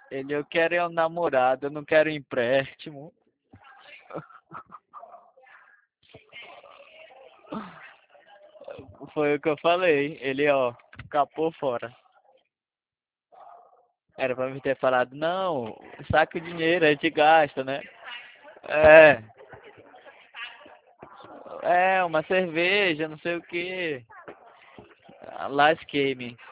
Ele, eu quero é um namorado, eu não quero um empréstimo. Foi o que eu falei. Ele, ó, capou fora. Era pra me ter falado, não, saca o dinheiro, a gente gasta, né? É, uma cerveja, não sei o que. Lasquei-me.